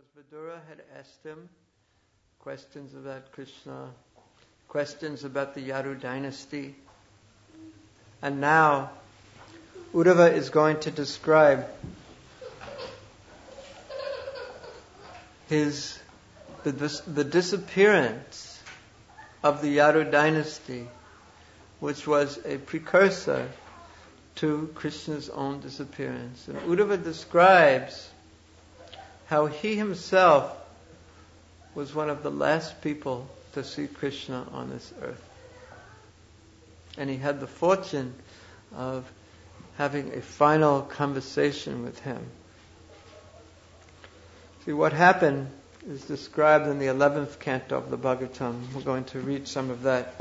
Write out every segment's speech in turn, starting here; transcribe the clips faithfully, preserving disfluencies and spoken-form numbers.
because Vidura had asked him questions about Krishna, questions about the Yadu dynasty. And now Uddhava is going to describe his the, the disappearance of the Yadu dynasty, which was a precursor to Krishna's own disappearance. And Uddhava describes how he himself was one of the last people to see Krishna on this earth. And he had the fortune of having a final conversation with him. See, what happened is described in the eleventh canto of the Bhagavatam. We're going to read some of that.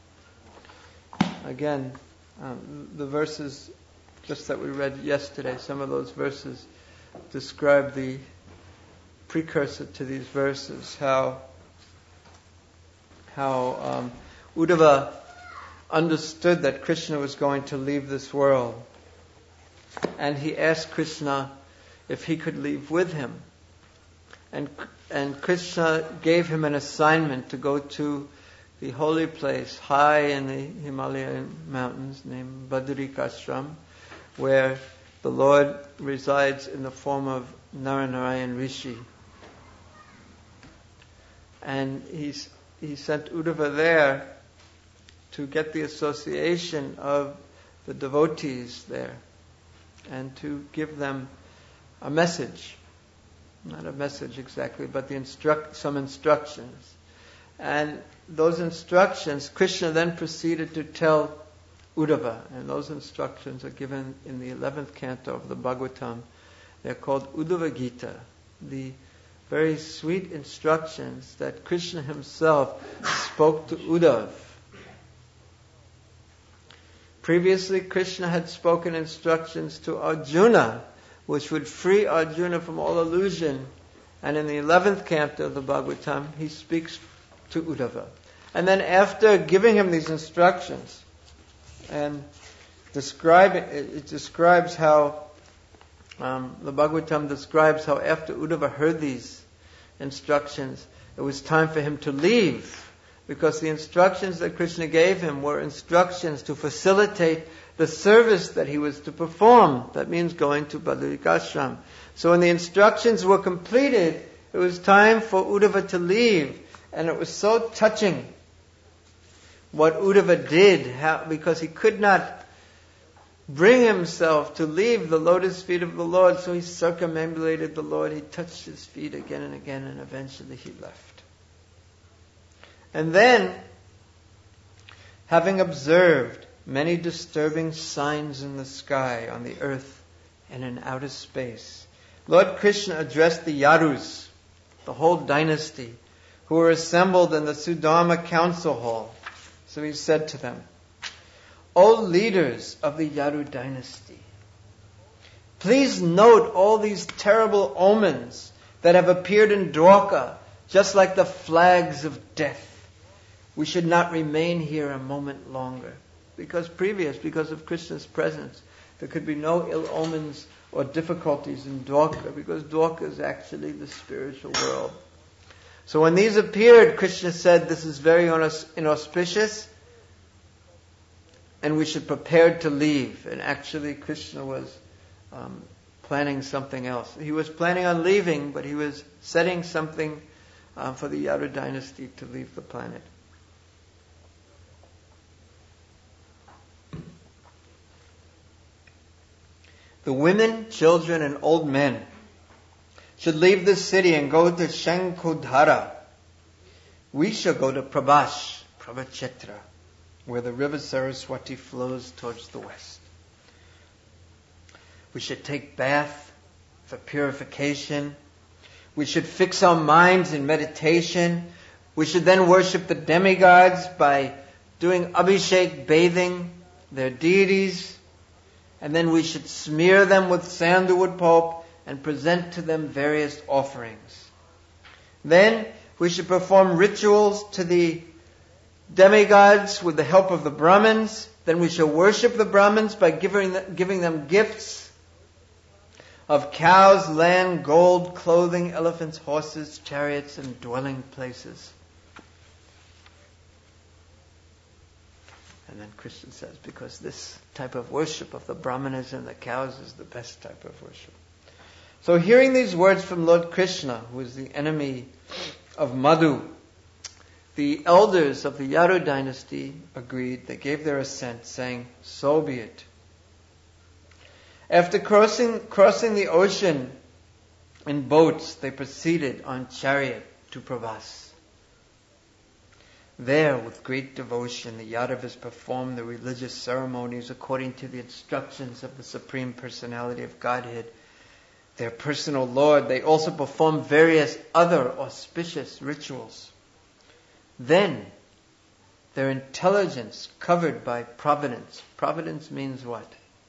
Again, um, the verses just that we read yesterday, some of those verses describe the precursor to these verses, how how um, Uddhava understood that Krishna was going to leave this world. And he asked Krishna if he could leave with him. And and Krishna gave him an assignment to go to the holy place high in the Himalayan mountains named Badrikashram, where the Lord resides in the form of Naranarayan Rishi. And he's, he sent Uddhava there to get the association of the devotees there and to give them a message. Not a message exactly, but the instruct, some instructions. And those instructions, Krishna then proceeded to tell Uddhava. And those instructions are given in the eleventh canto of the Bhagavatam. They're called Uddhava Gita, the very sweet instructions that Krishna himself spoke to Uddhava. Previously, Krishna had spoken instructions to Arjuna, which would free Arjuna from all illusion. And in the eleventh canto of the Bhagavatam, he speaks to Uddhava. And then after giving him these instructions, and describing, it describes how, um, the Bhagavatam describes how after Uddhava heard these instructions, it was time for him to leave. Because the instructions that Krishna gave him were instructions to facilitate the service that he was to perform. That means going to Badrikashram. So when the instructions were completed, it was time for Uddhava to leave. And it was so touching what Uddhava did, how, because he could not bring himself to leave the lotus feet of the Lord. So he circumambulated the Lord. He touched his feet again and again, and eventually he left. And then, having observed many disturbing signs in the sky, on the earth, and in outer space, Lord Krishna addressed the Yadus, the whole dynasty, who were assembled in the Sudama council hall. So he said to them, O leaders of the Yadu dynasty, please note all these terrible omens that have appeared in Dwarka, just like the flags of death. We should not remain here a moment longer. Because previous, because of Krishna's presence, there could be no ill omens or difficulties in Dwarka, because Dwarka is actually the spiritual world. So when these appeared, Krishna said, this is very inauspicious, and we should prepare to leave. And actually Krishna was um, planning something else. He was planning on leaving, but he was setting something uh, for the Yadu dynasty to leave the planet. The women, children, and old men should leave this city and go to Shankudhara. We shall go to Prabhash, Prabhachetra, where the river Saraswati flows towards the west. We should take bath for purification. We should fix our minds in meditation. We should then worship the demigods by doing abhishek, bathing their deities. And then we should smear them with sandalwood pulp and present to them various offerings. Then we should perform rituals to the demigods with the help of the Brahmins. Then we shall worship the Brahmins by giving, giving them gifts. of cows, land, gold, clothing, elephants, horses, chariots, and dwelling places. And then Krishna says, because this type of worship of the Brahmanas and the cows is the best type of worship. So hearing these words from Lord Krishna, who is the enemy of Madhu, the elders of the Yadu dynasty agreed. They gave their assent, saying, so be it. After crossing, crossing the ocean in boats, they proceeded on chariot to Pravas. There, with great devotion, the Yadavas performed the religious ceremonies according to the instructions of the Supreme Personality of Godhead, their personal Lord. They also performed various other auspicious rituals. Then, their intelligence covered by providence. Providence means what?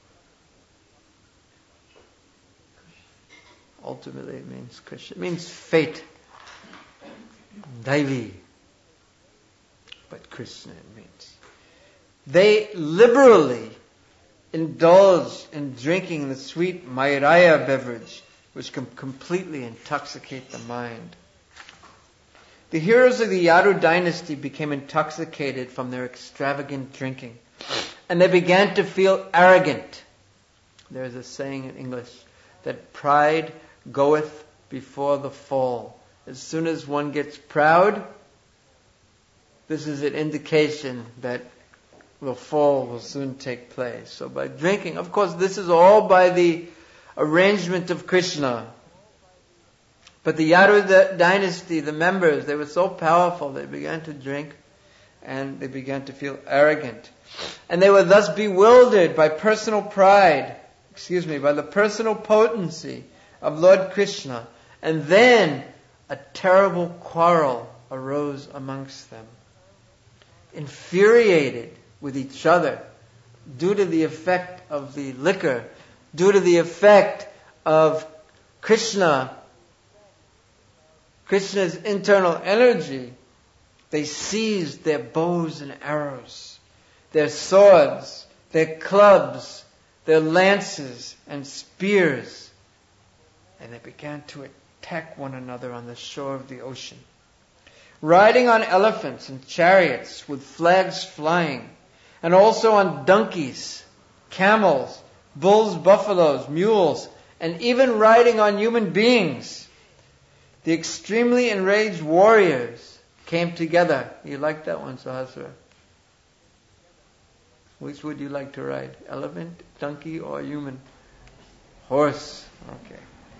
Ultimately it means Krishna. It means fate. Daivi. But Krishna it means. They liberally indulge in drinking the sweet Mairaya beverage, which can completely intoxicate the mind. The heroes of the Yadu dynasty became intoxicated from their extravagant drinking, and they began to feel arrogant. There is a saying in English that pride goeth before the fall. As soon as one gets proud, this is an indication that the fall will soon take place. So by drinking, of course this is all by the arrangement of Krishna. But the Yadu dynasty, the members, they were so powerful, they began to drink and they began to feel arrogant. And they were thus bewildered by personal pride, excuse me, by the personal potency of Lord Krishna. And then a terrible quarrel arose amongst them. Infuriated with each other due to the effect of the liquor, due to the effect of Krishna, Krishna's internal energy, they seized their bows and arrows, their swords, their clubs, their lances and spears, and they began to attack one another on the shore of the ocean. Riding on elephants and chariots with flags flying, and also on donkeys, camels, bulls, buffaloes, mules, and even riding on human beings, the extremely enraged warriors came together. You like that one, Sahasra? Which would you like to ride? Elephant, donkey, or human? Horse. Okay.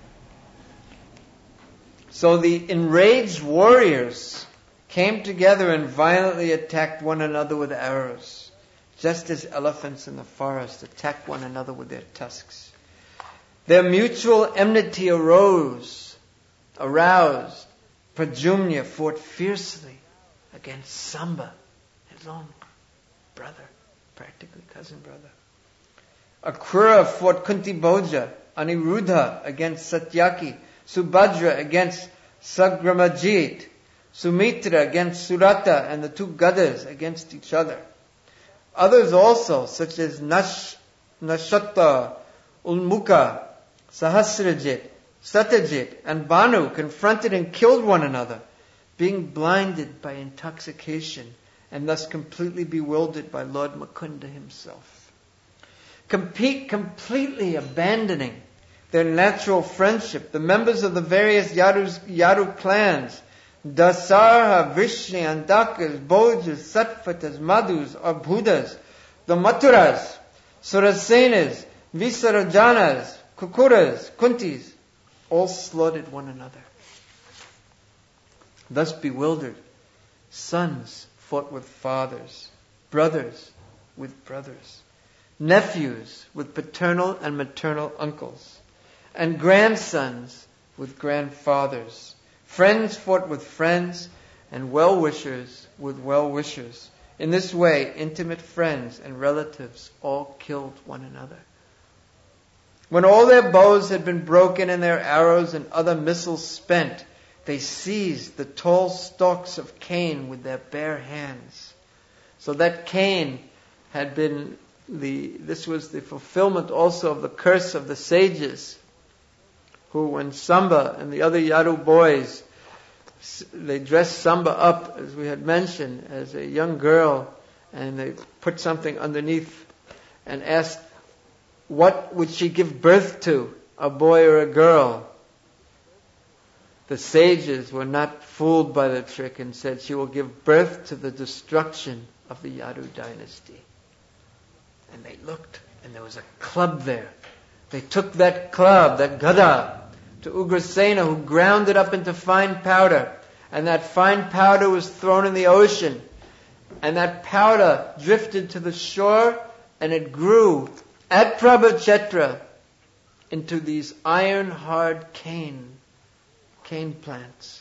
So the enraged warriors came together and violently attacked one another with arrows, just as elephants in the forest attack one another with their tusks. Their mutual enmity arose, aroused. Pradyumna fought fiercely against Samba, his own brother, practically cousin brother. Akrura fought Kunti Bhoja, Aniruddha against Satyaki, Subhadra against Sagramajit, Sumitra against Surata, and the two Gadas against each other. Others also, such as Nash, Nashata, Ulmuka, Sahasrajit, Satyajit, and Banu, confronted and killed one another, being blinded by intoxication and thus completely bewildered by Lord Mukunda himself. Compete, completely abandoning their natural friendship, the members of the various Yadu, Yadu clans, Dasarha, Vrishni, Andakas, Bhojas, Satvatas, Madhus, Abhudas, the Mathuras, Surasenas, Visarajanas, Kukuras, Kuntis, all slaughtered one another. Thus bewildered, sons fought with fathers, brothers with brothers, nephews with paternal and maternal uncles, and grandsons with grandfathers. Friends fought with friends, and well-wishers with well-wishers. In this way, intimate friends and relatives all killed one another. When all their bows had been broken and their arrows and other missiles spent, they seized the tall stalks of cane with their bare hands. So that cane had been the, this was the fulfillment also of the curse of the sages. who, when Samba and the other Yadu boys, they dressed Samba up, as we had mentioned, as a young girl, and they put something underneath and asked, what would she give birth to, a boy or a girl? The sages were not fooled by the trick and said she will give birth to the destruction of the Yadu dynasty. And they looked, and there was a club there. They took that club, that gada, to Ugrasena, who ground it up into fine powder. And that fine powder was thrown in the ocean. And that powder drifted to the shore, and it grew at Prabhachetra into these iron-hard cane, cane plants.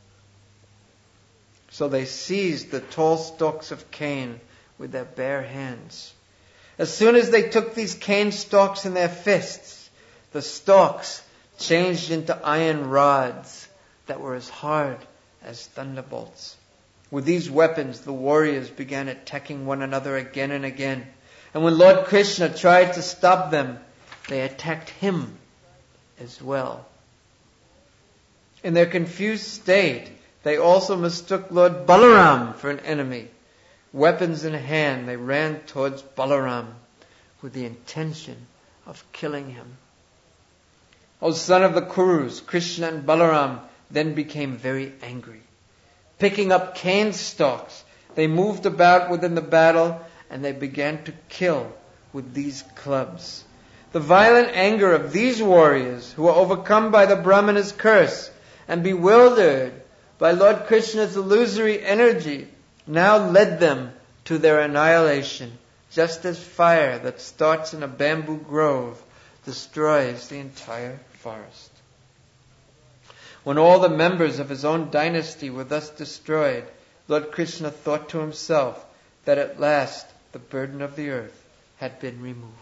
So they seized the tall stalks of cane with their bare hands. As soon as they took these cane stalks in their fists, the stalks changed into iron rods that were as hard as thunderbolts. With these weapons, the warriors began attacking one another again and again. And when Lord Krishna tried to stop them, they attacked him as well. In their confused state, they also mistook Lord Balaram for an enemy. Weapons in hand, they ran towards Balaram with the intention of killing him. O son of the Kurus, Krishna and Balaram then became very angry. Picking up cane stalks, they moved about within the battle, and they began to kill with these clubs. The violent anger of these warriors, who were overcome by the Brahmana's curse and bewildered by Lord Krishna's illusory energy, now led them to their annihilation, just as fire that starts in a bamboo grove destroys the entire forest. When all the members of his own dynasty were thus destroyed, Lord Krishna thought to himself that at last the burden of the earth had been removed.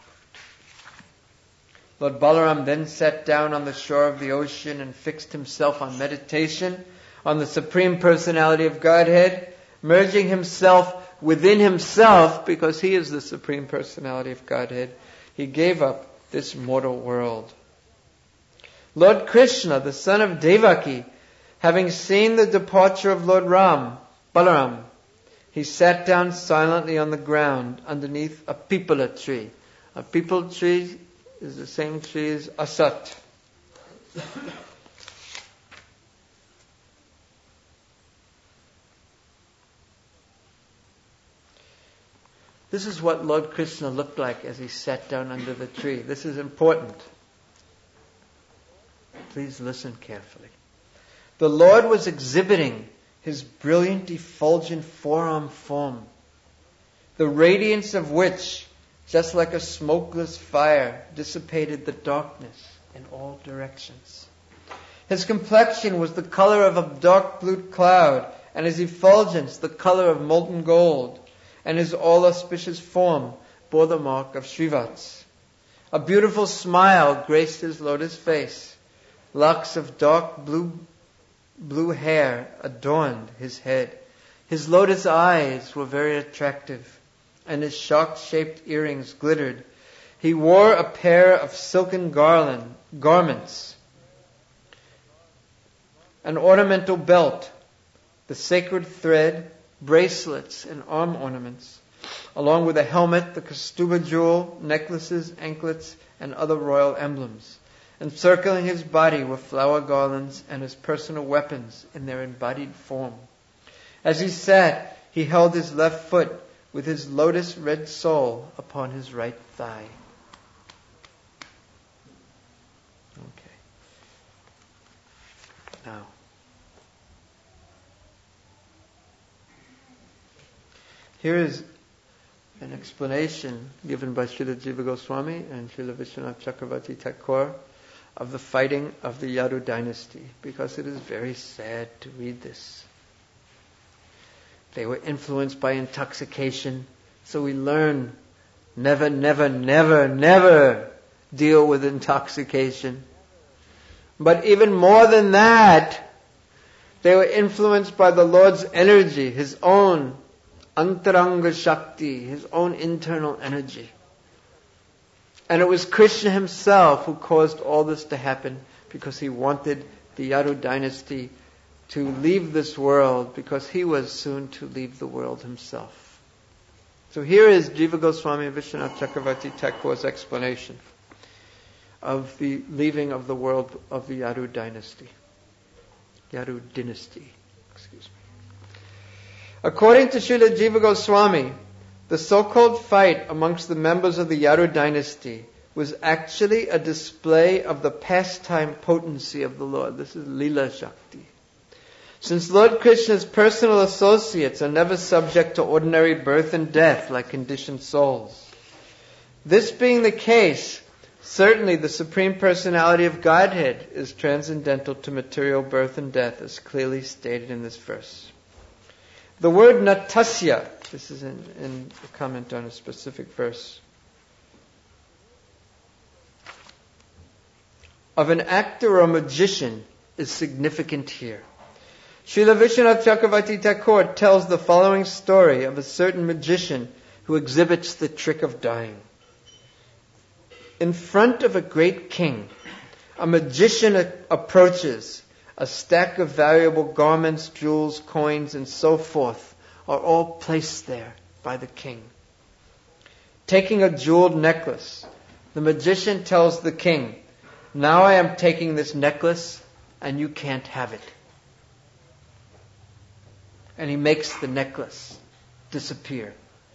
Lord Balaram then sat down on the shore of the ocean and fixed himself on meditation on the Supreme Personality of Godhead, merging himself within himself, because he is the Supreme Personality of Godhead. He gave up this mortal world. Lord Krishna, the son of Devaki, having seen the departure of Lord Ram, Balaram, he sat down silently on the ground underneath a pipala tree. A pipal tree is the same tree as Asat. This is what Lord Krishna looked like as he sat down under the tree. This is important. Please listen carefully. The Lord was exhibiting his brilliant effulgent forearm form, the radiance of which, just like a smokeless fire, dissipated the darkness in all directions. His complexion was the color of a dark blue cloud, and his effulgence the color of molten gold, and his all-auspicious form bore the mark of Srivats. A beautiful smile graced his lotus face. Locks of dark blue blue hair adorned his head. His lotus eyes were very attractive, and his shark-shaped earrings glittered. He wore a pair of silken garland garments, an ornamental belt, the sacred thread, bracelets, and arm ornaments, along with a helmet, the Kaustubha jewel, necklaces, anklets, and other royal emblems. Encircling his body were flower garlands and his personal weapons in their embodied form. As he sat, he held his left foot with his lotus red sole upon his right thigh. Okay. Now, here is an explanation given by Srila Jiva Goswami and Srila Vishwanath Chakravarti Thakur of the fighting of the Yadu dynasty, because it is very sad to read this. They were influenced by intoxication, so we learn never, never, never, never deal with intoxication. But even more than that, they were influenced by the Lord's energy, His own Antaranga Shakti, His own internal energy. And it was Krishna himself who caused all this to happen because he wanted the Yadu dynasty to leave this world, because he was soon to leave the world himself. So here is Jiva Goswami and Vishwanath Chakravarti Thakur's explanation of the leaving of the world of the Yadu dynasty. Yadu dynasty, excuse me. According to Srila Jiva Goswami, the so-called fight amongst the members of the Yadu dynasty was actually a display of the pastime potency of the Lord. This is Leela Shakti. Since Lord Krishna's personal associates are never subject to ordinary birth and death like conditioned souls. This being the case, certainly the Supreme Personality of Godhead is transcendental to material birth and death, as clearly stated in this verse. The word natasya, this is in, in a comment on a specific verse, of an actor or magician is significant here. Srila Vishwanath Chakravarti Thakur tells the following story of a certain magician who exhibits the trick of dying. In front of a great king, a magician a- approaches. A stack of valuable garments, jewels, coins, and so forth are all placed there by the king. Taking a jeweled necklace, the magician tells the king, "Now I am taking this necklace and you can't have it." And he makes the necklace disappear.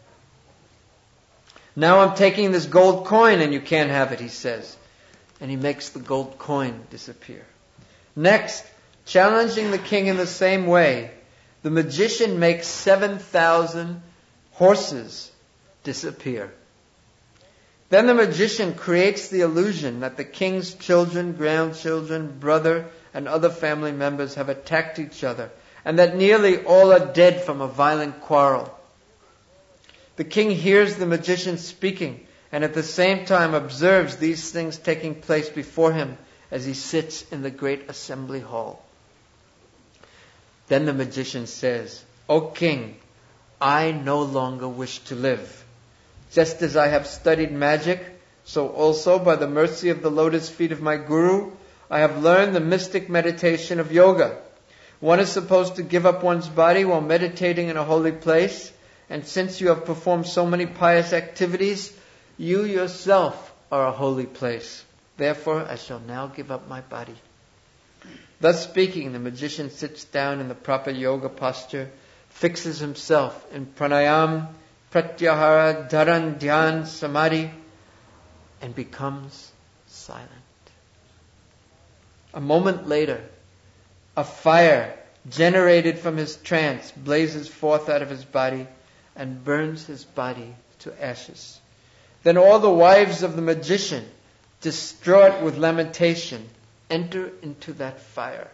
"Now I'm taking this gold coin and you can't have it," he says. And he makes the gold coin disappear. Next, challenging the king in the same way, the magician makes seven thousand horses disappear. Then the magician creates the illusion that the king's children, grandchildren, brother, and other family members have attacked each other, and that nearly all are dead from a violent quarrel. The king hears the magician speaking, and at the same time observes these things taking place before him as he sits in the great assembly hall. Then the magician says, "O king, I no longer wish to live. Just as I have studied magic, so also by the mercy of the lotus feet of my guru, I have learned the mystic meditation of yoga. One is supposed to give up one's body while meditating in a holy place, and since you have performed so many pious activities, you yourself are a holy place. Therefore, I shall now give up my body." Thus speaking, the magician sits down in the proper yoga posture, fixes himself in pranayam, pratyahara, dharan, dhyan, samadhi, and becomes silent. A moment later, a fire generated from his trance blazes forth out of his body and burns his body to ashes. Then all the wives of the magician, distraught with lamentation, enter into that fire.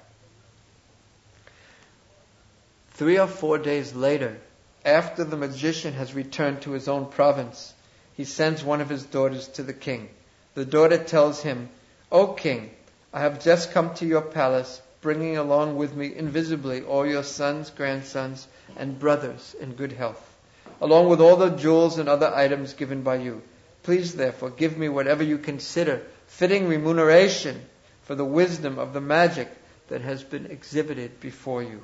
Three or four days later, after the magician has returned to his own province, he sends one of his daughters to the king. The daughter tells him, "O king, I have just come to your palace, bringing along with me invisibly all your sons, grandsons, and brothers in good health, along with all the jewels and other items given by you. Please, therefore, give me whatever you consider fitting remuneration for the wisdom of the magic that has been exhibited before you."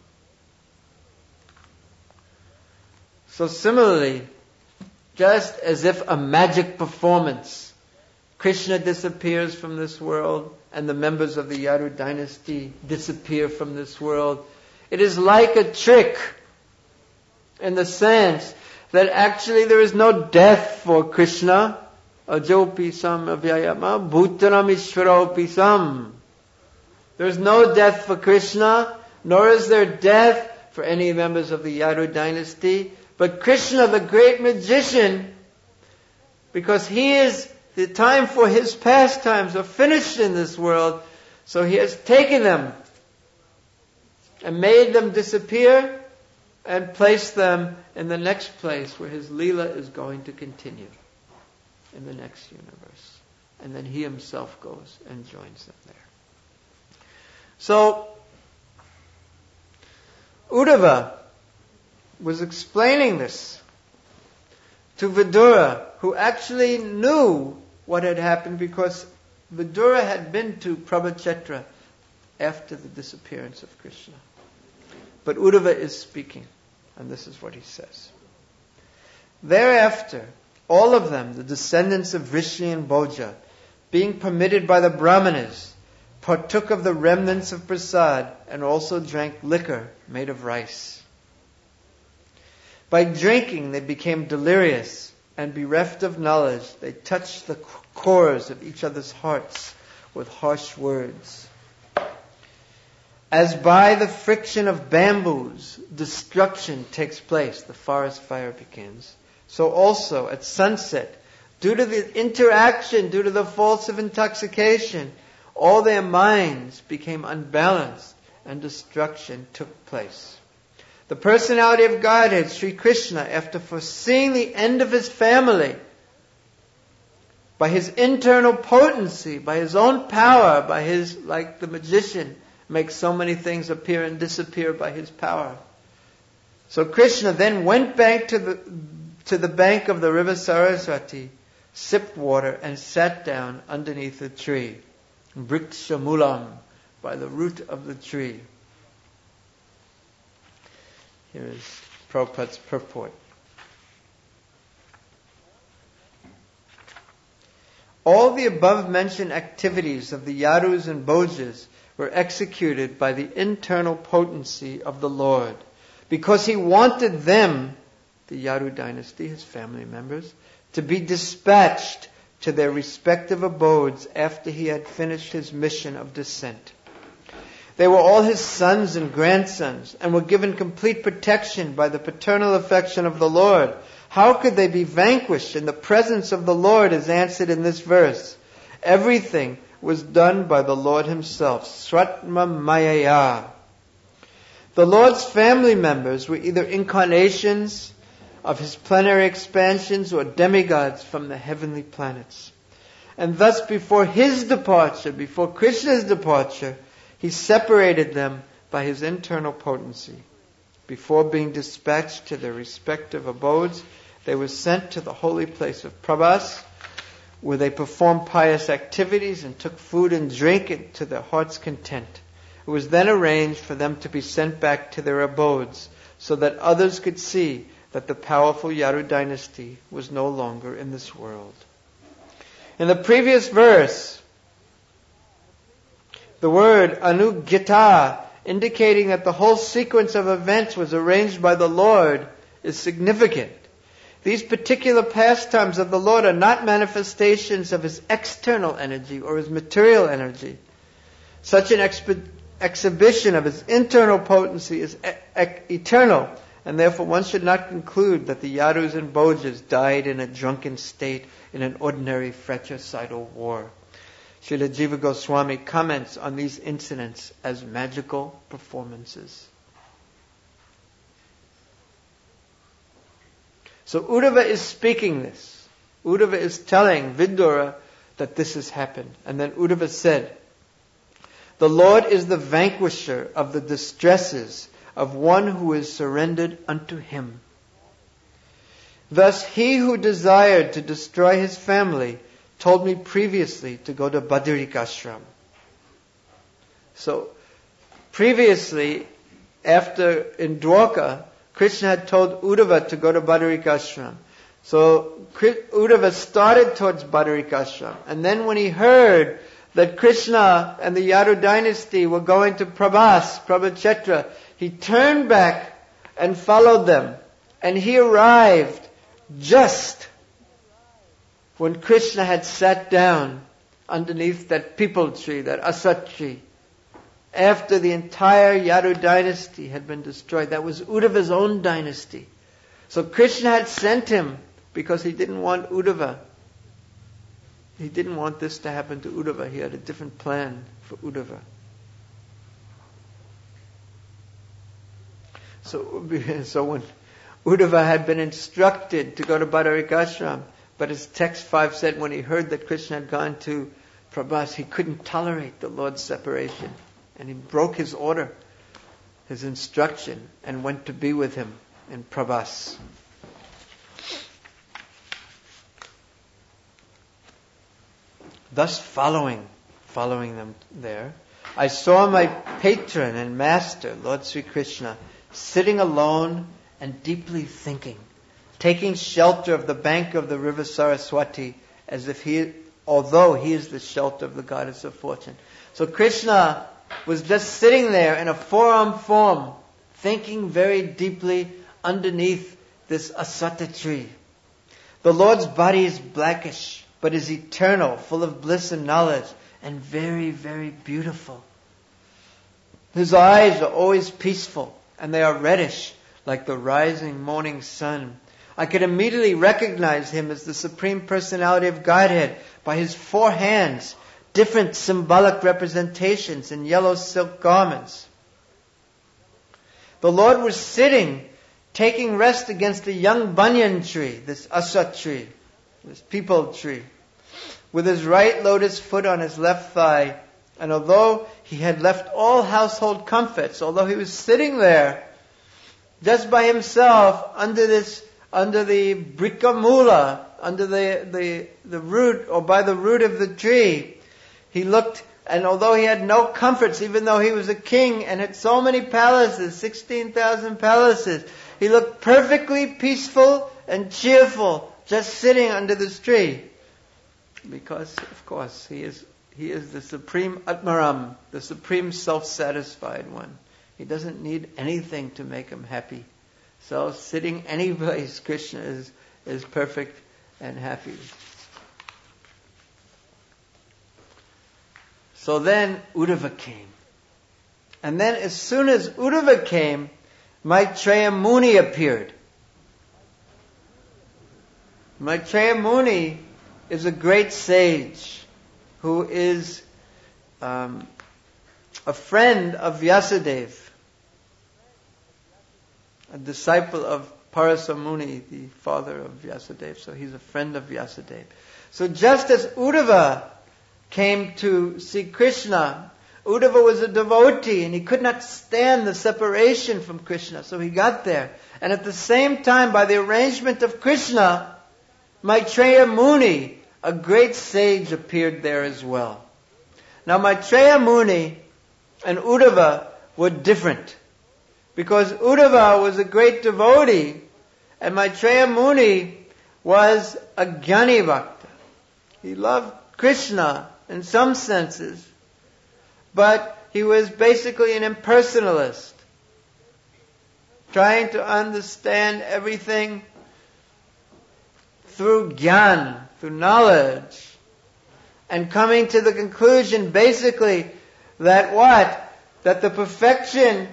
So similarly, just as if a magic performance, Krishna disappears from this world and the members of the Yadu dynasty disappear from this world, it is like a trick in the sense that actually there is no death for Krishna. Ajopi sam avyayama bhutaram ishvaropi sam. There is no death for Krishna, nor is there death for any members of the Yadu dynasty. But Krishna, the great magician, because he is, the time for his pastimes are finished in this world, so he has taken them and made them disappear and placed them in the next place where his Leela is going to continue, in the next universe. And then he himself goes and joins them there. So, Uddhava was explaining this to Vidura, who actually knew what had happened because Vidura had been to Prabhuchetra after the disappearance of Krishna. But Uddhava is speaking, and this is what he says. Thereafter, all of them, the descendants of Rishi and Bhoja, being permitted by the Brahmanas, partook of the remnants of prasad and also drank liquor made of rice. By drinking, they became delirious, and bereft of knowledge, they touched the cores of each other's hearts with harsh words. As by the friction of bamboos, destruction takes place, the forest fire begins. So also at sunset, due to the interaction, due to the faults of intoxication, all their minds became unbalanced and destruction took place. The personality of Godhead, Sri Krishna, after foreseeing the end of his family, by his internal potency, by his own power, by his, like the magician, makes so many things appear and disappear by his power. So Krishna then went back to the to the bank of the river Saraswati, sipped water, and sat down underneath a tree, Vrikshamulam, by the root of the tree. Here is Prabhupada's purport. All the above-mentioned activities of the Yadus and Bhojas were executed by the internal potency of the Lord, because he wanted them, the Yadu dynasty, his family members, to be dispatched to their respective abodes after he had finished his mission of descent. They were all his sons and grandsons, and were given complete protection by the paternal affection of the Lord. How could they be vanquished in the presence of the Lord, as answered in this verse? Everything was done by the Lord himself. Sratma Mayaya. The Lord's family members were either incarnations of his plenary expansions or demigods from the heavenly planets. And thus before his departure, before Krishna's departure, he separated them by his internal potency. Before being dispatched to their respective abodes, they were sent to the holy place of Prabhas, where they performed pious activities and took food and drink to their heart's content. It was then arranged for them to be sent back to their abodes, so that others could see that the powerful Yadu dynasty was no longer in this world. In the previous verse, the word Anugyata, indicating that the whole sequence of events was arranged by the Lord, is significant. These particular pastimes of the Lord are not manifestations of his external energy or his material energy. Such an exp- exhibition of his internal potency is e- e- eternal, and therefore one should not conclude that the Yadus and Bhojas died in a drunken state in an ordinary fratricidal war. Srila Jiva Goswami comments on these incidents as magical performances. So Uddhava is speaking this. Uddhava is telling Vidura that this has happened. And then Uddhava said, the Lord is the vanquisher of the distresses of one who is surrendered unto him. Thus he who desired to destroy his family told me previously to go to Badarikashram. So, previously, after in Dwarka, Krishna had told Uddhava to go to Badarikashram. So, Uddhava started towards Badarikashram. And then when he heard that Krishna and the Yadu dynasty were going to Prabhas, Prabhuchetra, he turned back and followed them. And he arrived just when Krishna had sat down underneath that peepal tree, that asat tree, after the entire Yadu dynasty had been destroyed. That was Uddhava's own dynasty. So Krishna had sent him because he didn't want Uddhava. He didn't want this to happen to Uddhava. He had a different plan for Uddhava. So, so when Uddhava had been instructed to go to Badarikashram, but as text five said, when he heard that Krishna had gone to Prabhas, he couldn't tolerate the Lord's separation. And he broke his order, his instruction, and went to be with him in Prabhas. thus following, following them there, I saw my patron and master, Lord Sri Krishna, sitting alone and deeply thinking, taking shelter of the bank of the river Saraswati, as if he, although he is the shelter of the goddess of fortune. So Krishna was just sitting there in a four-arm form, thinking very deeply underneath this asata tree. The Lord's body is blackish, but is eternal, full of bliss and knowledge, and very, very beautiful. His eyes are always peaceful, and they are reddish, like the rising morning sun. I could immediately recognize him as the Supreme Personality of Godhead by his four hands, different symbolic representations in yellow silk garments. The Lord was sitting, taking rest against a young banyan tree, this asa tree, this peepal tree, with his right lotus foot on his left thigh. And although he had left all household comforts, although he was sitting there just by himself under this, under the brikamula, under the, the, the root, or by the root of the tree, he looked, and although he had no comforts, even though he was a king and had so many palaces, sixteen thousand palaces, he looked perfectly peaceful and cheerful, just sitting under this tree. Because, of course, he is he is the supreme Atmaram, the supreme self-satisfied one. He doesn't need anything to make him happy. So sitting any place, Krishna is, is perfect and happy. So then Uddhava came. And then as soon as Uddhava came, Maitreya Muni appeared. Maitreya Muni is a great sage who is um, a friend of Vyasadeva, a disciple of Parasa Muni, the father of Vyasadeva. So he's a friend of Vyasadeva. So just as Uddhava came to see Krishna, Uddhava was a devotee and he could not stand the separation from Krishna. So he got there. And at the same time, by the arrangement of Krishna, Maitreya Muni, a great sage, appeared there as well. Now Maitreya Muni and Uddhava were different, because Uddhava was a great devotee and Maitreya Muni was a Jnani Bhakta. He loved Krishna in some senses, but he was basically an impersonalist, trying to understand everything through jnana, through knowledge, and coming to the conclusion basically that what? That the perfection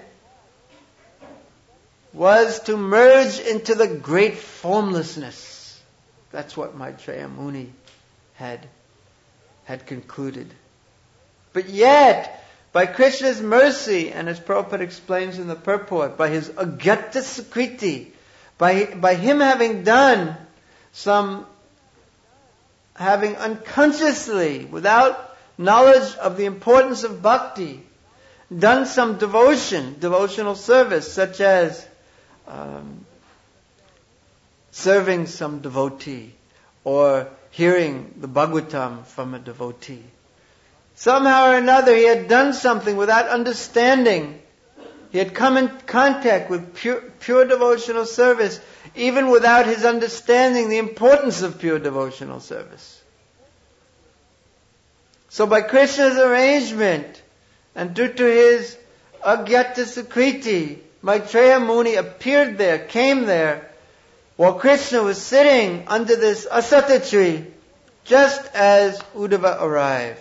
was to merge into the great formlessness. That's what Maitreya Muni had, had concluded. But yet, by Krishna's mercy, and as Prabhupada explains in the purport, by his agyata sukriti, by, by him having done some, having unconsciously, without knowledge of the importance of bhakti, done some devotion, devotional service, such as um, serving some devotee, or hearing the Bhagavatam from a devotee. Somehow or another he had done something without understanding. He had come in contact with pure, pure devotional service, even without his understanding the importance of pure devotional service. So by Krishna's arrangement, and due to his agyata sukriti, Maitreya Muni appeared there, came there, while Krishna was sitting under this asata tree, just as Uddhava arrived.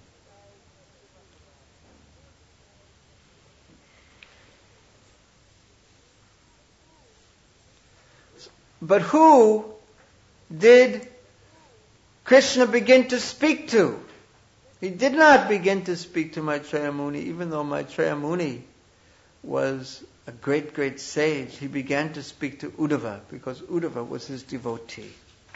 But who did Krishna begin to speak to? He did not begin to speak to Maitreya Muni, even though Maitreya Muni was a great, great sage. He began to speak to Uddhava, because Uddhava was his devotee.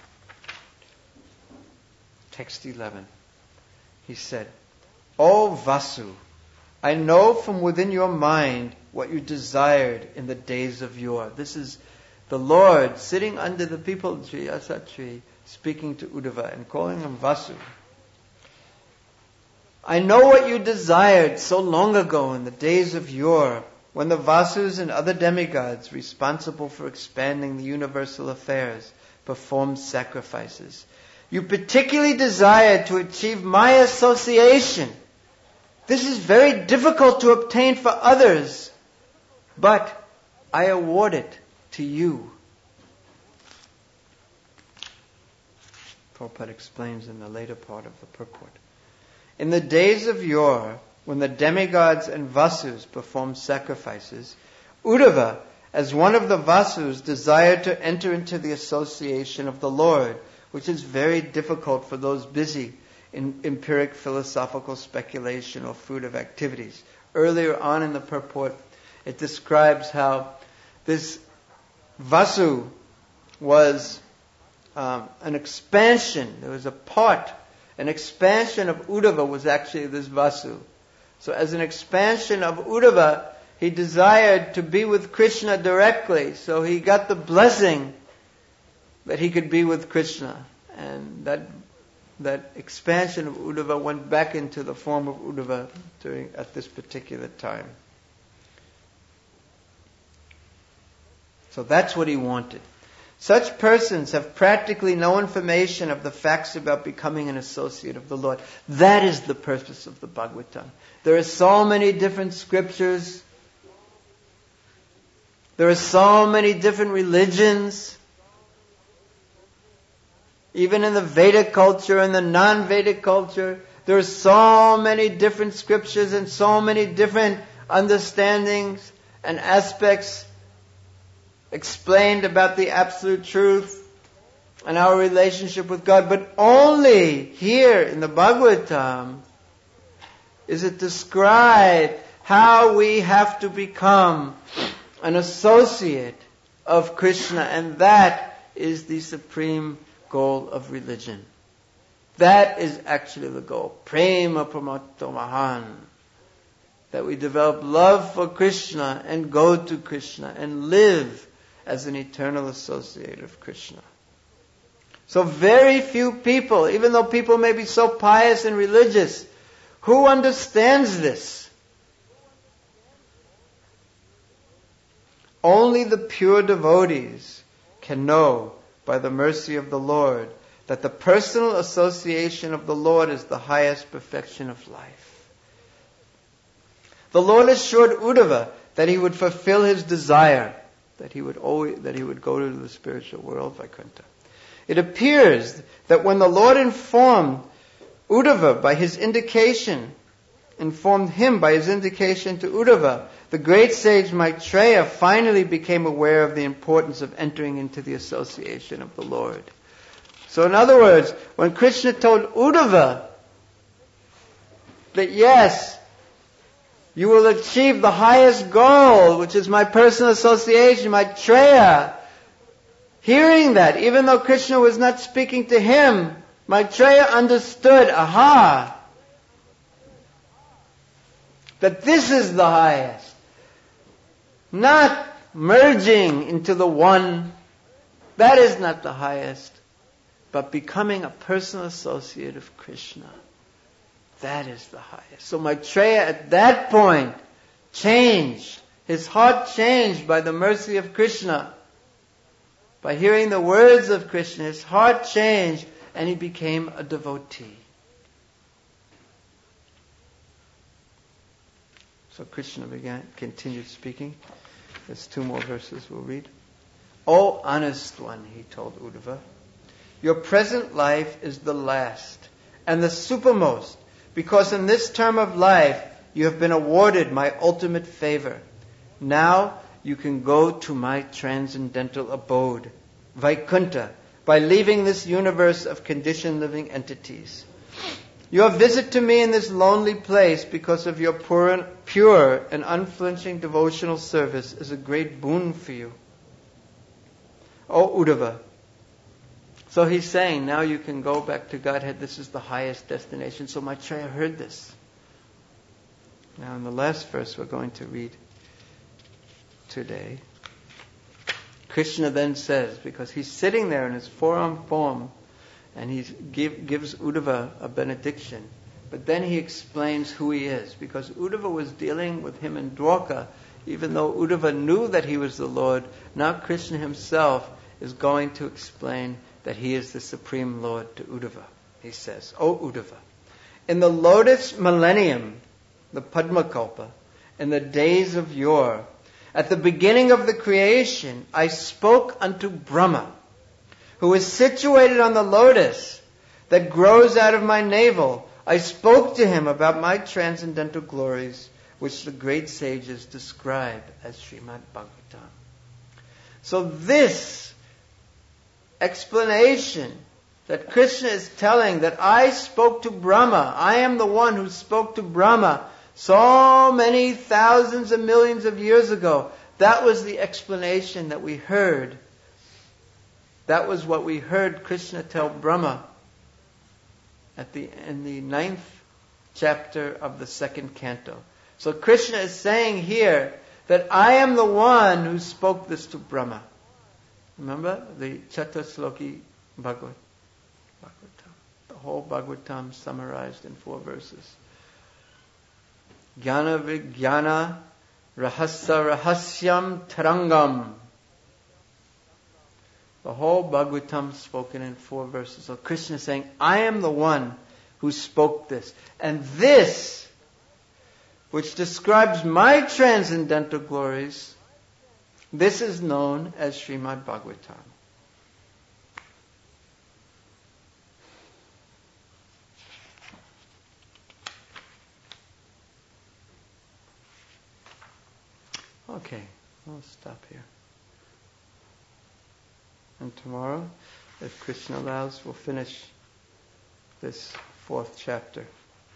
Text eleven. He said, O Vasu, I know from within your mind what you desired in the days of yore. This is the Lord sitting under the peepal tree, Asat tree, speaking to Uddhava and calling him Vasu. I know what you desired so long ago in the days of yore, when the Vasus and other demigods responsible for expanding the universal affairs performed sacrifices. You particularly desired to achieve my association. This is very difficult to obtain for others, but I award it to you. Prabhupada explains in the later part of the purport. In the days of yore, when the demigods and Vasus performed sacrifices, Uddhava, as one of the Vasus, desired to enter into the association of the Lord, which is very difficult for those busy in empiric philosophical speculation or fruitive activities. Earlier on in the purport, it describes how this Vasu was um, an expansion. There was a part, an expansion of Uddhava was actually this Vasu. So as an expansion of Uddhava, he desired to be with Krishna directly. So he got the blessing that he could be with Krishna. And that that expansion of Uddhava went back into the form of Uddhava during at this particular time. So that's what he wanted. Such persons have practically no information of the facts about becoming an associate of the Lord. That is the purpose of the Bhagavatam. There are so many different scriptures. There are so many different religions. Even in the Vedic culture and the non-Vedic culture, there are so many different scriptures and so many different understandings and aspects explained about the absolute truth and our relationship with God. But only here in the Bhagavatam is it described how we have to become an associate of Krishna, and that is the supreme goal of religion. That is actually the goal. Prema Pramato Mahan. That we develop love for Krishna and go to Krishna and live as an eternal associate of Krishna. So very few people, even though people may be so pious and religious, who understands this? Only the pure devotees can know, by the mercy of the Lord, that the personal association of the Lord is the highest perfection of life. The Lord assured Uddhava that he would fulfill his desire, that he would always, that he would go to the spiritual world, Vaikuntha. It appears that when the Lord informed Uddhava by his indication, informed him by his indication to Uddhava, the great sage Maitreya finally became aware of the importance of entering into the association of the Lord. So in other words, when Krishna told Uddhava that yes, you will achieve the highest goal, which is my personal association, Maitreya, hearing that, even though Krishna was not speaking to him, Maitreya understood, aha, that this is the highest. Not merging into the one, that is not the highest, but becoming a personal associate of Krishna. That is the highest. So Maitreya at that point changed. His heart changed by the mercy of Krishna. By hearing the words of Krishna, his heart changed and he became a devotee. So Krishna began, continued speaking. There's two more verses we'll read. O honest one, he told Uddhava, your present life is the last and the supermost, because in this term of life you have been awarded my ultimate favor. Now you can go to my transcendental abode, Vaikuntha, by leaving this universe of conditioned living entities. Your visit to me in this lonely place because of your pure, pure and unflinching devotional service is a great boon for you. O Uddhava. So he's saying, now you can go back to Godhead. This is the highest destination. So Maitreya heard this. Now in the last verse we're going to read today, Krishna then says, because he's sitting there in his four-arm form, and he give, gives Uddhava a benediction. But then he explains who he is, because Uddhava was dealing with him in Dwarka. Even though Uddhava knew that he was the Lord, now Krishna himself is going to explain that he is the Supreme Lord to Uddhava. He says, O Uddhava, in the lotus millennium, the Padmakalpa, in the days of yore, at the beginning of the creation, I spoke unto Brahma, who is situated on the lotus that grows out of my navel. I spoke to him about my transcendental glories, which the great sages describe as Srimad Bhagavatam. So this explanation that Krishna is telling, that I spoke to Brahma, I am the one who spoke to Brahma so many thousands and millions of years ago, that was the explanation that we heard. That was what we heard Krishna tell Brahma at the in the ninth chapter of the second canto. So Krishna is saying here that I am the one who spoke this to Brahma. Remember the Chatusloki Bhagavad, Bhagavatam. The whole Bhagavatam summarized in four verses. Jnana Vijnana Rahasya Rahasyam Tarangam. The whole Bhagavatam spoken in four verses. So Krishna is saying, I am the one who spoke this. And this, which describes my transcendental glories, this is known as Srimad Bhagavatam. Okay, I'll stop here. And tomorrow, if Krishna allows, we'll finish this fourth chapter.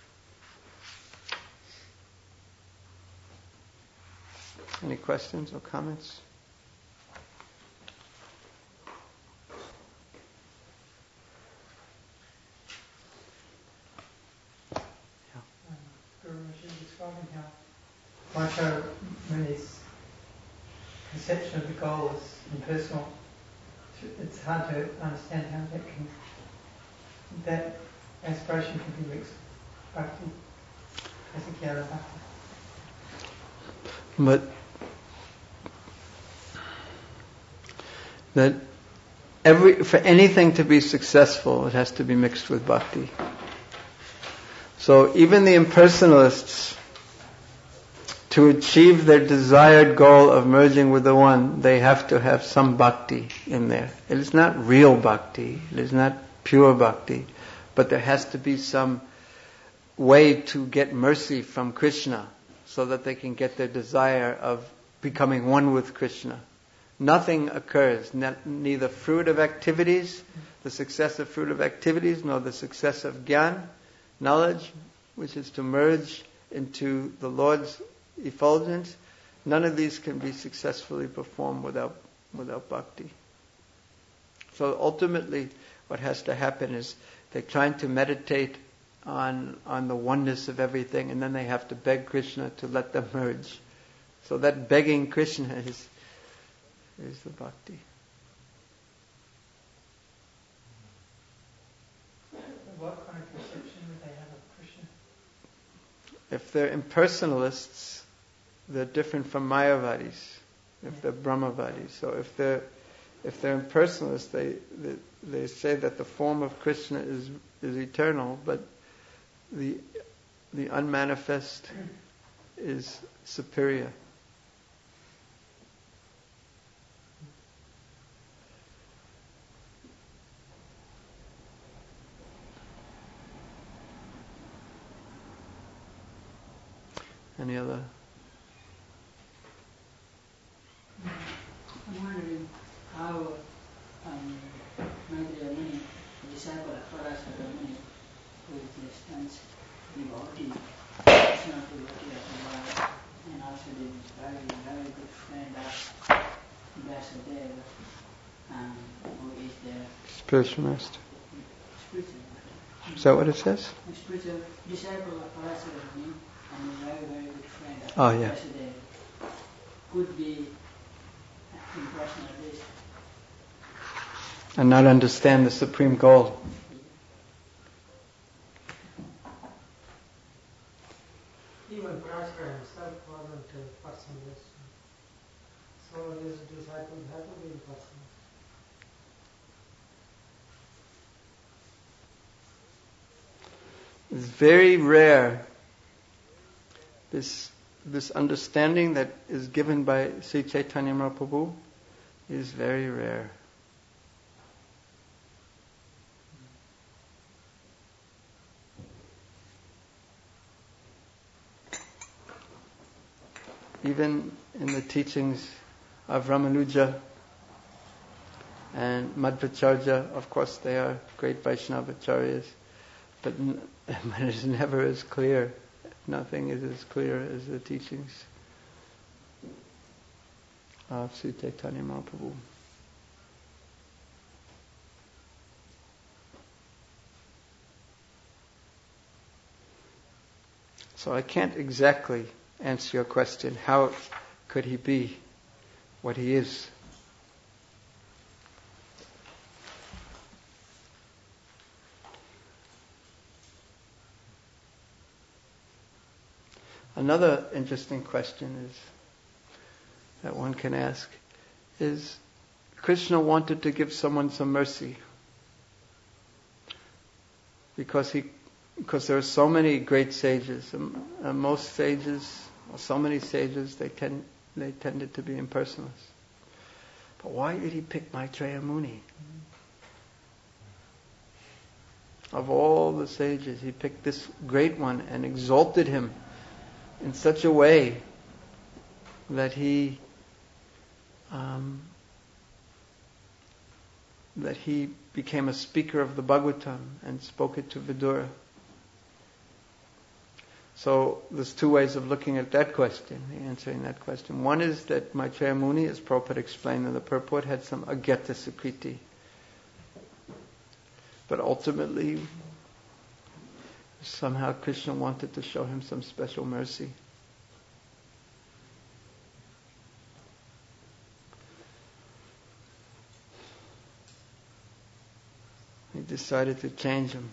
Any questions or comments? Yeah. Um, Guru Maharaj is describing how Macho Muni's conception of the goal is impersonal. It's hard to understand how that can, that aspiration can be mixed with bhakti, as a Gyana Bhakti. But that every for anything to be successful, it has to be mixed with bhakti. So even the impersonalists, to achieve their desired goal of merging with the One, they have to have some bhakti in there. It is not real bhakti, it is not pure bhakti, but there has to be some way to get mercy from Krishna so that they can get their desire of becoming one with Krishna. Nothing occurs, ne- neither fruit of activities, the success of fruit of activities, nor the success of jnana, knowledge, which is to merge into the Lord's effulgence. None of these can be successfully performed without without bhakti. So ultimately, what has to happen is they're trying to meditate on on the oneness of everything, and then they have to beg Krishna to let them merge. So that begging Krishna is is the bhakti. What kind of conception would they have of Krishna? If they're impersonalists, they're different from Mayavadis. If they're Brahmavadis, so if they're if they're impersonalists, they, they they say that the form of Krishna is is eternal, but the the unmanifest is superior. Any other? I'm wondering how um, Maitreya Muni, a disciple of Parasara Muni, who stands devotee, Krishna devotee of Mara, and also the very, very good friend of Vasudev, um, who is the Spiritual master. spiritual master. Is that what it says? A spiritual disciple of Parasara Muni, and a very, very good friend of Oh, yeah. Vasudev, could be impersonalist. And not understand the supreme goal. It's very rare. This this understanding that is given by Sri Chaitanya Mahaprabhu is very rare. Even in the teachings of Ramanuja and Madhvacharya, of course they are great Vaishnavacharyas, but it is never as clear. Nothing is as clear as the teachings of Sri Chaitanya Mahaprabhu. So I can't exactly answer your question. How could he be what he is? Another interesting question is that one can ask is, Krishna wanted to give someone some mercy because he because there are so many great sages, and, and most sages, or so many sages, they tend they tended to be impersonalists. But why did he pick Maitreya Muni? Of all the sages, he picked this great one and exalted him in such a way that he um, that he became a speaker of the Bhagavatam and spoke it to Vidura. So there's two ways of looking at that question, answering that question. One is that Maitreya Muni, as Prabhupada explained in the purport, had some agyata sukriti. But ultimately, somehow Krishna wanted to show him some special mercy. He decided to change him.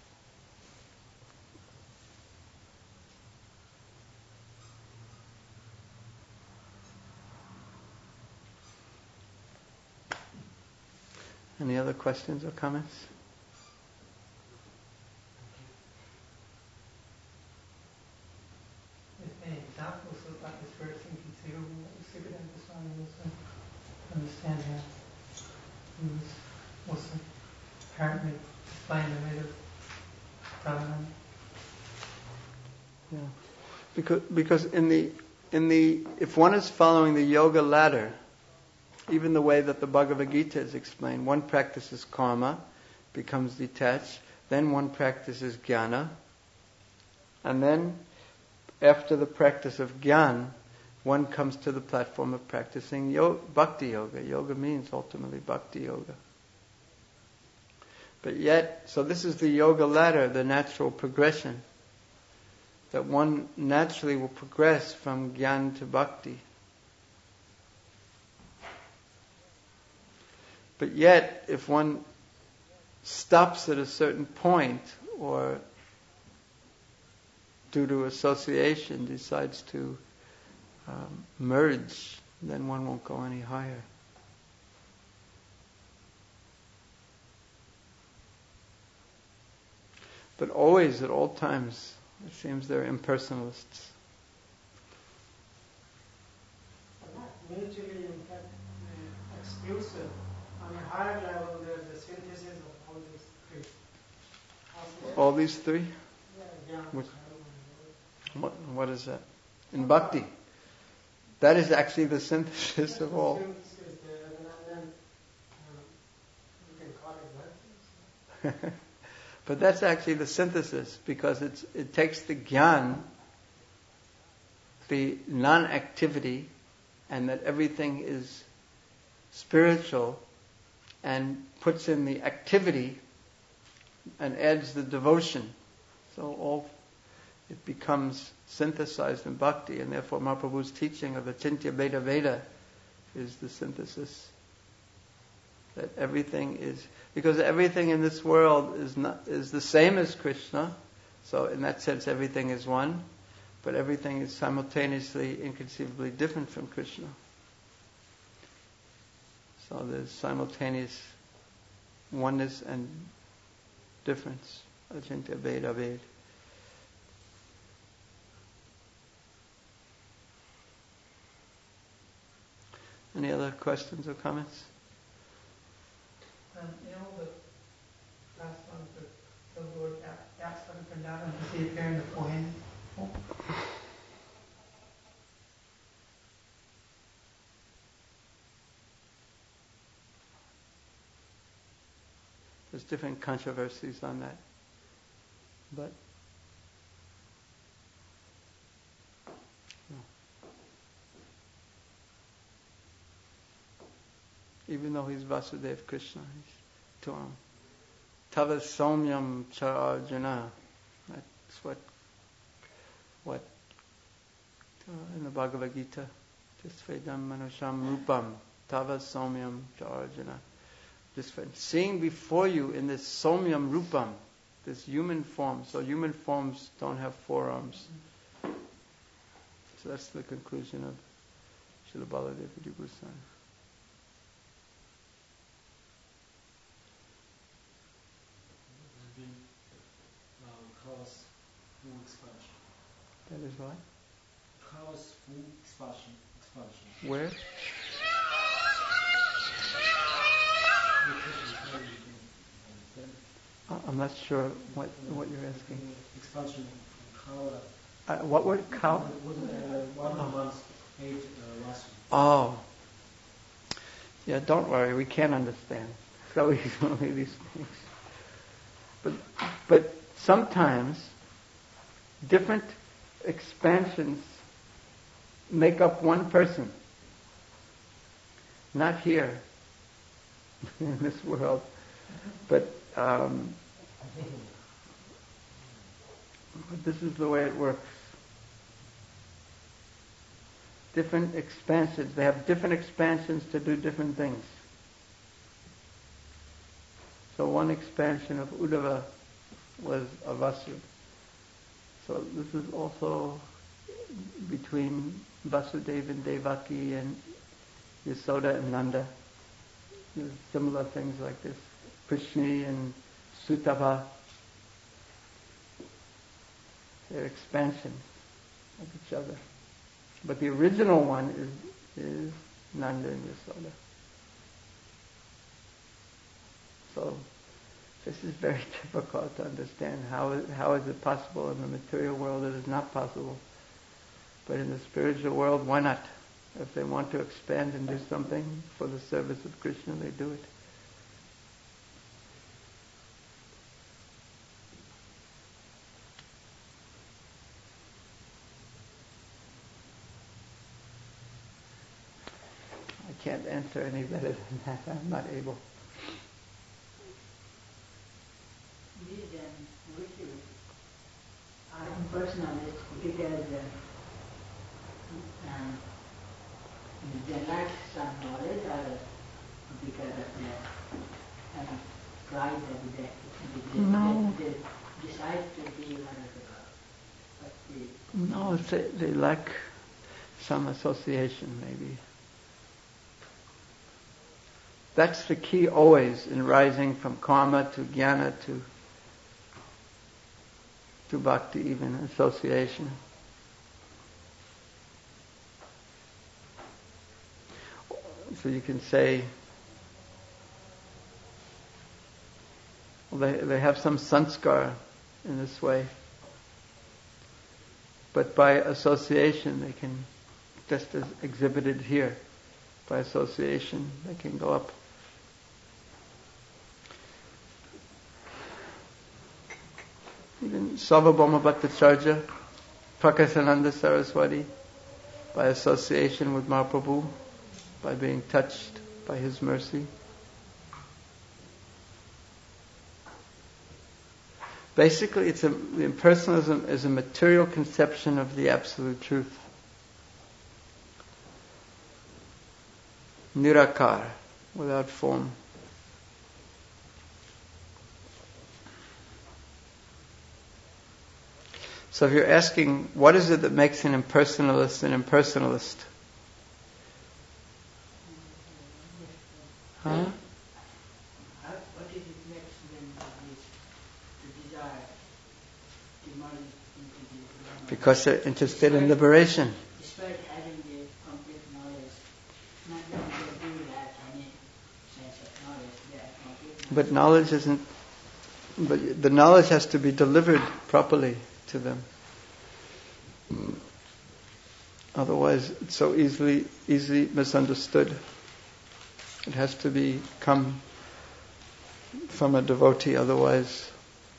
Any other questions or comments? Any examples of that is where it's inconceivable that Sukadeva Goswami also understand how he was also apparently displaying the way of Brahman. Yeah, because because in the in the if one is following the yoga ladder, even the way that the Bhagavad Gita is explained, one practices karma, becomes detached, then one practices jnana, and then after the practice of jnana, one comes to the platform of practicing yoga, bhakti yoga. Yoga means ultimately bhakti yoga. But yet, so this is the yoga ladder, the natural progression, that one naturally will progress from jnana to bhakti. But yet, if one stops at a certain point, or due to association decides to um, merge, then one won't go any higher. But always, at all times, it seems they're impersonalists. Mutually, in fact, uh, exclusive. On a higher level, there's a synthesis of all these three. Also, All these three? Yeah, yeah. What, what, what is that? In bhakti. That is actually the synthesis of all. Synthesis there, and then um, you can call it bhakti. But that's actually the synthesis, because it's, it takes the jnana, the non-activity, and that everything is spiritual, and puts in the activity and adds the devotion. So all it becomes synthesized in bhakti, and therefore Mahaprabhu's teaching of the Achintya Veda Veda is the synthesis. That everything is, because everything in this world is not is the same as Krishna, so in that sense everything is one, but everything is simultaneously, inconceivably different from Krishna. So there's simultaneous oneness and difference. Achintya Veda Ved. Any other questions or comments? Um, in all the last ones, the, the Lord out, outside of Vrindavan, does he appear in the four hands? There's different controversies on that. But no. Even though he's Vasudeva Krishna, he's to him. Tava Somyam Cha Arjuna. That's what what uh, in the Bhagavad Gita, just Vedam Manusham Rupam Tava Somyam Cha Arjuna. Just for seeing before you in this Somyam Rupam, this human form. So human forms don't have forearms. So that's the conclusion of Srila Baladeva Vidyabhusana. Chaos full expansion. That is what? Chaos full expansion. Expansion. Where? I'm not sure what what you're asking. Expansion. How? Uh, what word? Cow? Uh, one month, eight uh, last week. Oh. Yeah, don't worry, we can't understand so easily these things. But but sometimes different expansions make up one person. Not here in this world, but um, but this is the way it works. Different expansions. They have different expansions to do different things. So one expansion of Uddhava was a Vasu. So this is also between Vasudeva and Devaki and Yasoda and Nanda. There's similar things like this. Prishni and Sutava. They're expansions of each other. But the original one is is Nanda and Yasoda. So this is very difficult to understand. How is, how is it possible in the material world? It is not possible. But in the spiritual world, why not? If they want to expand and do something for the service of Krishna, they do it. I can't answer any better than that. I'm not able. These um, rituals are impersonalist because uh, um, they lack some knowledge or because of the um, pride that they, they, No. they, they decide to be one of the gods. But they, No, it's a, they lack some association, maybe. That's the key always in rising from karma to jnana to to bhakti, even association. So you can say, well, they they have some sanskar in this way, but by association they can, just as exhibited here, by association they can go up. Even Sarvabhauma Bhattacharya, Prakasananda Saraswati, by association with Mahaprabhu, by being touched by his mercy. Basically, it's a, the impersonalism is a material conception of the absolute truth. Nirakar, without form. So if you're asking, what is it that makes an impersonalist an impersonalist? Huh? How, what is it next then this, to desire to merge into the Brahman? Because they're interested in Despite- liberation. Despite having the complete knowledge, not that they do lack any sense of knowledge, they are complete But knowledge isn't, but the knowledge has to be delivered properly to them. Otherwise, it's so easily, easily misunderstood. It has to be come from a devotee, otherwise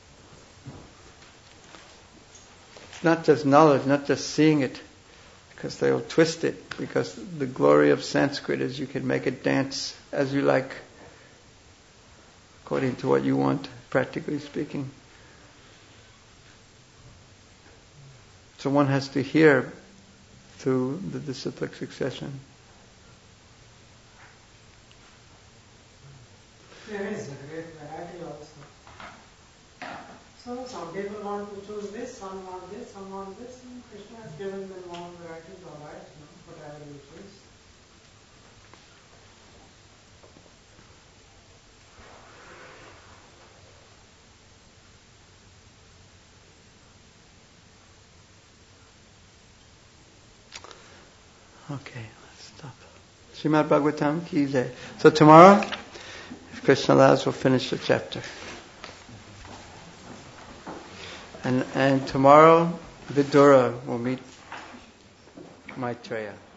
it's not just knowledge, not just seeing it, because they'll twist it, because the glory of Sanskrit is you can make it dance as you like, according to what you want, practically speaking. So one has to hear through the disciplic succession. There is a great variety also. So some people want to choose this, some want this, some want this, and Krishna has given them all varieties, all right, you know, whatever you choose. Okay, let's stop. Srimad Bhagavatam ki jai. So tomorrow, if Krishna allows, we'll finish the chapter. And and tomorrow, Vidura will meet Maitreya.